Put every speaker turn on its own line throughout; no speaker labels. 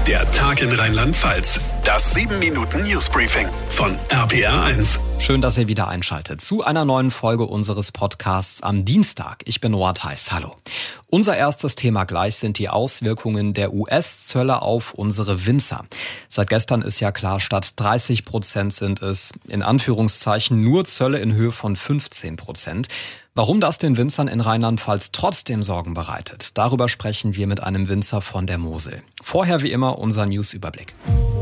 Der Tag in Rheinland-Pfalz. Das 7-Minuten-Newsbriefing von RPR1.
Schön, dass ihr wieder einschaltet zu einer neuen Folge unseres Podcasts am Dienstag. Ich bin Noah Theis. Hallo. Unser erstes Thema gleich sind die Auswirkungen der US-Zölle auf unsere Winzer. Seit gestern ist ja klar, statt 30% sind es in Anführungszeichen nur Zölle in Höhe von 15%. Warum das den Winzern in Rheinland-Pfalz trotzdem Sorgen bereitet, darüber sprechen wir mit einem Winzer von der Mosel. Vorher wie immer unser Newsüberblick.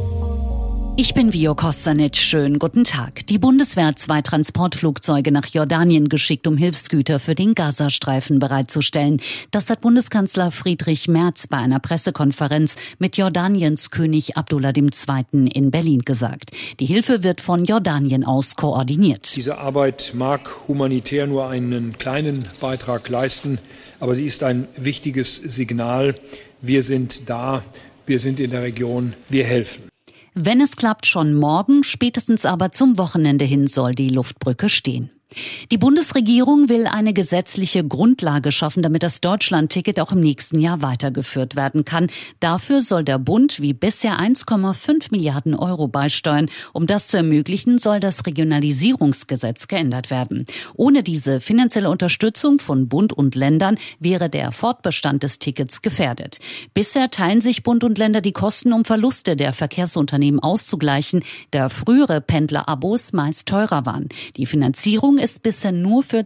Ich bin Vio Kostanic. Schönen guten Tag. Die Bundeswehr hat 2 Transportflugzeuge nach Jordanien geschickt, um Hilfsgüter für den Gazastreifen bereitzustellen. Das hat Bundeskanzler Friedrich Merz bei einer Pressekonferenz mit Jordaniens König Abdullah II. In Berlin gesagt. Die Hilfe wird von Jordanien aus koordiniert.
Diese Arbeit mag humanitär nur einen kleinen Beitrag leisten, aber sie ist ein wichtiges Signal. Wir sind da, wir sind in der Region, wir helfen.
Wenn es klappt, schon morgen, spätestens aber zum Wochenende hin soll die Luftbrücke stehen. Die Bundesregierung will eine gesetzliche Grundlage schaffen, damit das Deutschland-Ticket auch im nächsten Jahr weitergeführt werden kann. Dafür soll der Bund wie bisher 1,5 Milliarden Euro beisteuern. Um das zu ermöglichen, soll das Regionalisierungsgesetz geändert werden. Ohne diese finanzielle Unterstützung von Bund und Ländern wäre der Fortbestand des Tickets gefährdet. Bisher teilen sich Bund und Länder die Kosten, um Verluste der Verkehrsunternehmen auszugleichen, da frühere Pendlerabos meist teurer waren. Die Finanzierung ist bisher nur für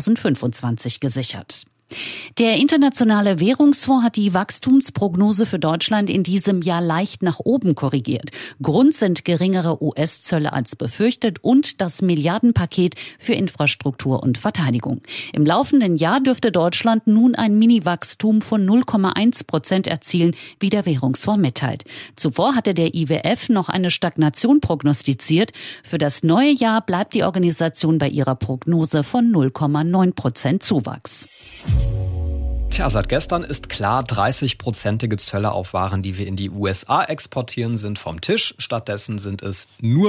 2025 gesichert. Der Internationale Währungsfonds hat die Wachstumsprognose für Deutschland in diesem Jahr leicht nach oben korrigiert. Grund sind geringere US-Zölle als befürchtet und das Milliardenpaket für Infrastruktur und Verteidigung. Im laufenden Jahr dürfte Deutschland nun ein Mini-Wachstum von 0,1% erzielen, wie der Währungsfonds mitteilt. Zuvor hatte der IWF noch eine Stagnation prognostiziert. Für das neue Jahr bleibt die Organisation bei ihrer Prognose von 0,9% Zuwachs.
Tja, seit gestern ist klar, 30%ige Zölle auf Waren, die wir in die USA exportieren, sind vom Tisch. Stattdessen sind es nur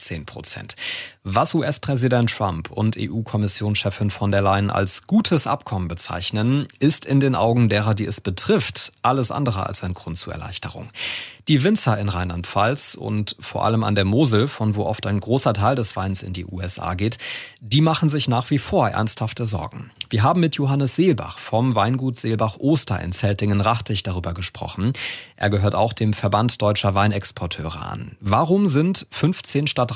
15%. Was US-Präsident Trump und EU-Kommissionschefin von der Leyen als gutes Abkommen bezeichnen, ist in den Augen derer, die es betrifft, alles andere als ein Grund zur Erleichterung. Die Winzer in Rheinland-Pfalz und vor allem an der Mosel, von wo oft ein großer Teil des Weins in die USA geht, die machen sich nach wie vor ernsthafte Sorgen. Wir haben mit Johannes Seelbach vom Weingut Seelbach-Oster in Zeltingen-Rachtich darüber gesprochen. Er gehört auch dem Verband Deutscher Weinexporteure an. Warum sind 15 statt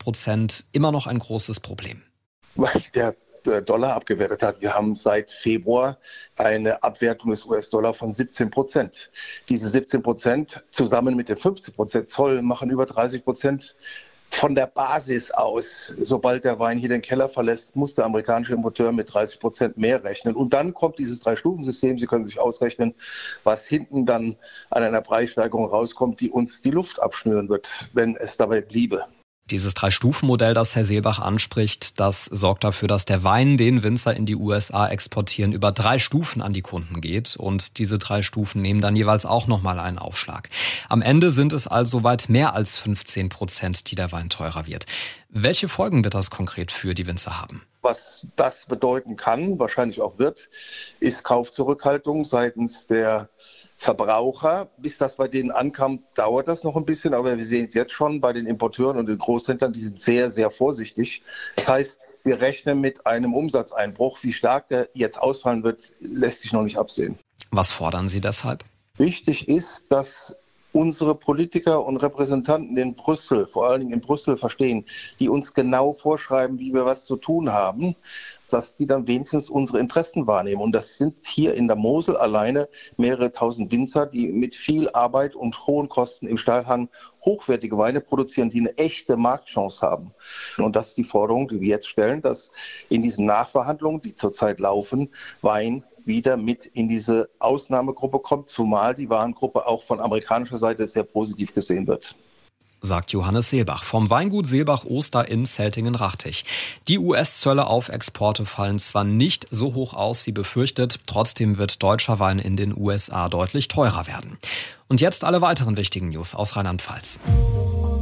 30% immer noch ein großes Problem?
Weil der Dollar abgewertet hat. Wir haben seit Februar eine Abwertung des US-Dollar von 17%. Diese 17% zusammen mit den 15% Zoll machen über 30% von der Basis aus. Sobald der Wein hier den Keller verlässt, muss der amerikanische Importeur mit 30% mehr rechnen. Und dann kommt dieses 3-Stufen-System. Sie können sich ausrechnen, was hinten dann an einer Preissteigerung rauskommt, die uns die Luft abschnüren wird, wenn es dabei bliebe.
Dieses 3-Stufen-Modell, das Herr Seelbach anspricht, das sorgt dafür, dass der Wein, den Winzer in die USA exportieren, über 3 Stufen an die Kunden geht. Und diese 3 Stufen nehmen dann jeweils auch nochmal einen Aufschlag. Am Ende sind es also weit mehr als 15%, die der Wein teurer wird. Welche Folgen wird das konkret für die Winzer haben?
Was das bedeuten kann, wahrscheinlich auch wird, ist Kaufzurückhaltung seitens der Verbraucher. Bis das bei denen ankam, dauert das noch ein bisschen, aber wir sehen es jetzt schon bei den Importeuren und den Großhändlern, die sind sehr, sehr vorsichtig. Das heißt, wir rechnen mit einem Umsatzeinbruch. Wie stark der jetzt ausfallen wird, lässt sich noch nicht absehen.
Was fordern Sie deshalb?
Wichtig ist, dass unsere Politiker und Repräsentanten in Brüssel, vor allen Dingen in Brüssel verstehen, die uns genau vorschreiben, wie wir was zu tun haben, dass die dann wenigstens unsere Interessen wahrnehmen. Und das sind hier in der Mosel alleine mehrere tausend Winzer, die mit viel Arbeit und hohen Kosten im Steilhang hochwertige Weine produzieren, die eine echte Marktchance haben. Und das ist die Forderung, die wir jetzt stellen, dass in diesen Nachverhandlungen, die zurzeit laufen, Wein wieder mit in diese Ausnahmegruppe kommt, zumal die Warengruppe auch von amerikanischer Seite sehr positiv gesehen wird.
Sagt Johannes Seelbach vom Weingut Seelbach-Oster in Zeltingen-Rachtich. Die US-Zölle auf Exporte fallen zwar nicht so hoch aus wie befürchtet, trotzdem wird deutscher Wein in den USA deutlich teurer werden. Und jetzt alle weiteren wichtigen News aus Rheinland-Pfalz.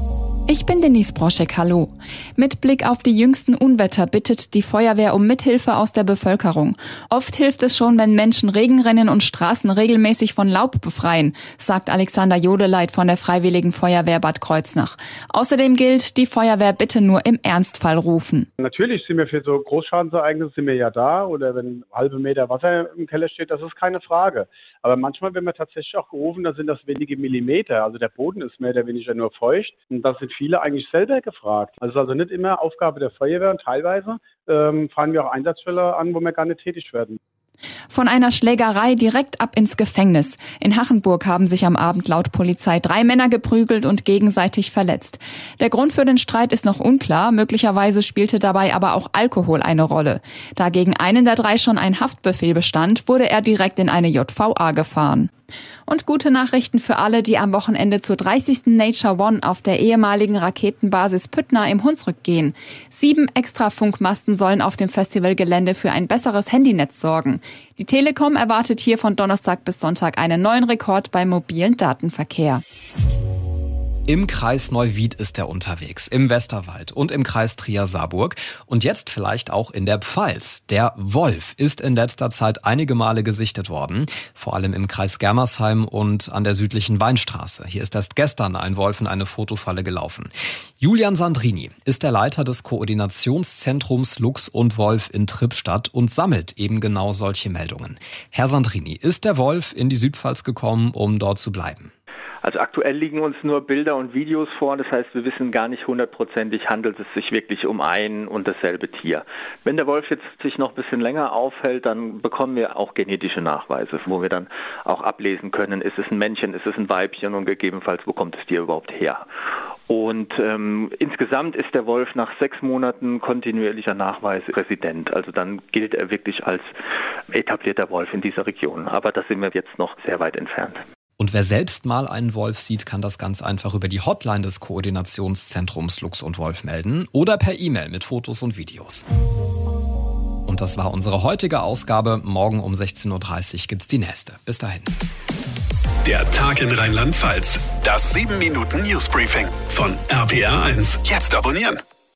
Ich bin Denise Broschek, hallo. Mit Blick auf die jüngsten Unwetter bittet die Feuerwehr um Mithilfe aus der Bevölkerung. Oft hilft es schon, wenn Menschen Regenrinnen und Straßen regelmäßig von Laub befreien, sagt Alexander Jodeleit von der Freiwilligen Feuerwehr Bad Kreuznach. Außerdem gilt, die Feuerwehr bitte nur im Ernstfall rufen.
Natürlich sind wir für so Großschadensereignisse sind wir ja da, oder wenn halbe Meter Wasser im Keller steht, das ist keine Frage. Aber manchmal werden wir tatsächlich auch gerufen, da sind das wenige Millimeter, also der Boden ist mehr oder weniger nur feucht und das sind viele eigentlich selber gefragt. Also es ist also nicht immer Aufgabe der Feuerwehr und teilweise fahren wir auch Einsatzfälle an, wo wir gar nicht tätig werden.
Von einer Schlägerei direkt ab ins Gefängnis. In Hachenburg haben sich am Abend laut Polizei 3 Männer geprügelt und gegenseitig verletzt. Der Grund für den Streit ist noch unklar. Möglicherweise spielte dabei aber auch Alkohol eine Rolle. Da gegen einen der 3 schon ein Haftbefehl bestand, wurde er direkt in eine JVA gefahren. Und gute Nachrichten für alle, die am Wochenende zur 30. Nature One auf der ehemaligen Raketenbasis Püttner im Hunsrück gehen. 7 extra Funkmasten sollen auf dem Festivalgelände für ein besseres Handynetz sorgen. Die Telekom erwartet hier von Donnerstag bis Sonntag einen neuen Rekord beim mobilen Datenverkehr.
Im Kreis Neuwied ist er unterwegs, im Westerwald und im Kreis Trier-Saarburg und jetzt vielleicht auch in der Pfalz. Der Wolf ist in letzter Zeit einige Male gesichtet worden, vor allem im Kreis Germersheim und an der südlichen Weinstraße. Hier ist erst gestern ein Wolf in eine Fotofalle gelaufen. Julian Sandrini ist der Leiter des Koordinationszentrums Luchs und Wolf in Trippstadt und sammelt eben genau solche Meldungen. Herr Sandrini, ist der Wolf in die Südpfalz gekommen, um dort zu bleiben?
Also aktuell liegen uns nur Bilder und Videos vor, das heißt, wir wissen gar nicht hundertprozentig, handelt es sich wirklich um ein und dasselbe Tier. Wenn der Wolf jetzt sich noch ein bisschen länger aufhält, dann bekommen wir auch genetische Nachweise, wo wir dann auch ablesen können, ist es ein Männchen, ist es ein Weibchen und gegebenenfalls, wo kommt das Tier überhaupt her. Und insgesamt ist der Wolf nach 6 Monaten kontinuierlicher Nachweis resident. Also dann gilt er wirklich als etablierter Wolf in dieser Region. Aber da sind wir jetzt noch sehr weit entfernt.
Und wer selbst mal einen Wolf sieht, kann das ganz einfach über die Hotline des Koordinationszentrums Luchs und Wolf melden oder per E-Mail mit Fotos und Videos. Und das war unsere heutige Ausgabe. Morgen um 16.30 Uhr gibt's die nächste. Bis dahin.
Der Tag in Rheinland-Pfalz. Das 7-Minuten-Newsbriefing von RPR1. Jetzt abonnieren.